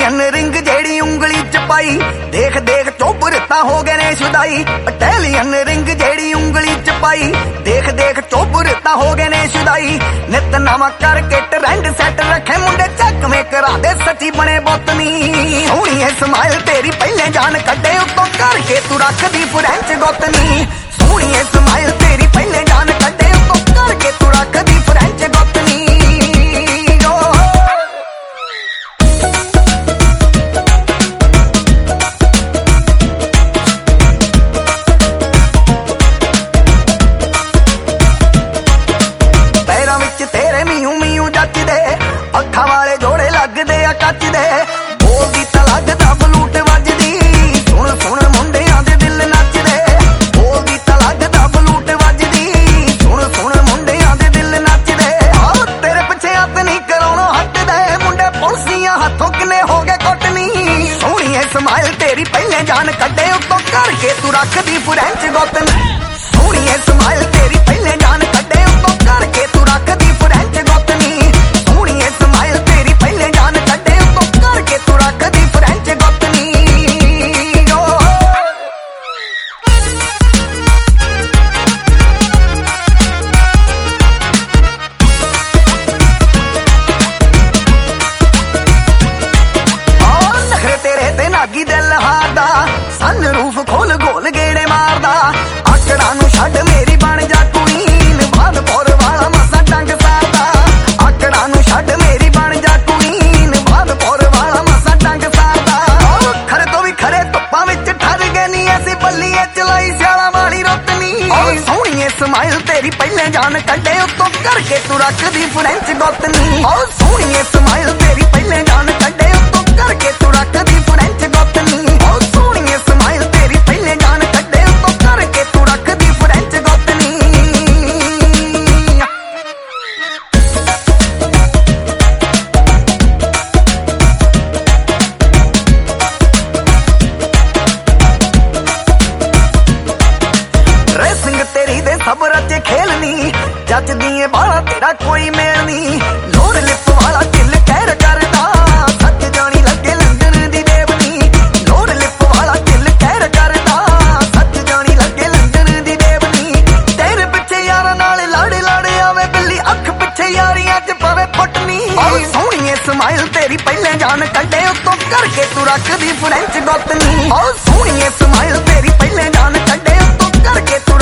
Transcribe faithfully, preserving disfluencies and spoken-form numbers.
Italian ring जेड़ी उंगली च पाई, देख देख चोबर तां हो गए ने शुदाई। इटैलियन रिंग जेड़ी उंगली च पाई, देख देख चोबर तां हो गए ने शुदाई। नित नवा करके ट्रेंड सेट रखे मुंडे चक में करा दे सची बने बोतनी। सोहनी है स्माइल तेरी पहले जान कड्डे उत्तों करके तू रख दी फ्रेंच गोतनी। सोहनी है स्माइल तेरी पहले जान कड्डे उत्तों करके तू रख दी फ्रेंच गोतनी। अखा वाले जोड़े लगदे आ कच दे, बोलदी तां लगदा बलूट वजदी। सुन सुन मुंडियां दे दिल नचदे, बोलदी तां लगदा बलूट वजदी। सुन सुन मुंडियां दे दिल नचदे। आओ तेरे पिछे हत्थ नहीं कराउणों हटदे, मुंडे पुलसियां हत्थों किने हो गए कोटनी। सोहनी है स्माइल तेरी पहले जान कड्डे उत्तों करके तू रख दी फ्रेंच गोतनी। सोहनी है स्माइल तेरी पहले जान कड्डे उत्तों करके तू रख दी फ्रेंच गोतनी। दिल हारदा सन रूफ खोल गोल गेड़े मारदा। आकड़ा नू छड्ड मेरी बन जा क्वीन, भादपुर वाला मसा डंग सारदा। आकड़ा नू छड्ड मेरी बन जा क्वीन, भादपुर वाला मसा डंग सारदा। खरे तो भी खरे धुप्पां विच ठर गए नी, ऐसी बल्लीए चलाई स्याला वाली रोतनी। सोहनी है स्माइल तेरी पहले जान कड्डे उत्तों करके तू रख दी फ्रेंच गोतनी। सोहनी है स्माइल तेरी पहले जान कड्डे उत्तों करके तू रख दी फ्रेंच गोतनी। सोहनी है स्माइल तेरी पहले जान कड्डे उत्तों करके तू रख दी फ्रेंच गोतनी। ड्रेसिंग तेरी दे सब रचे खेलनी, जचदी है बाला तेरा कोई मेल नी। लोर लिप वाला दिल कहर करदा, सच जानी लगे लंदन दी देवनी। लोर लिप वाला दिल कहर करदा, सच जानी लगे लंदन दी देवनी। तेरे पिछे यारां नाल लड़ लड़ आवे बिल्ली, अख पिछे यारियां च पवे फुटनी। सोहनी है स्माइल तेरी पहले जान कड्डे उत्तों करके तू रख दी फ्रेंच गोतनी। सोहनी है स्माइल तेरी पहले जान कड्डे उत्तों करके तू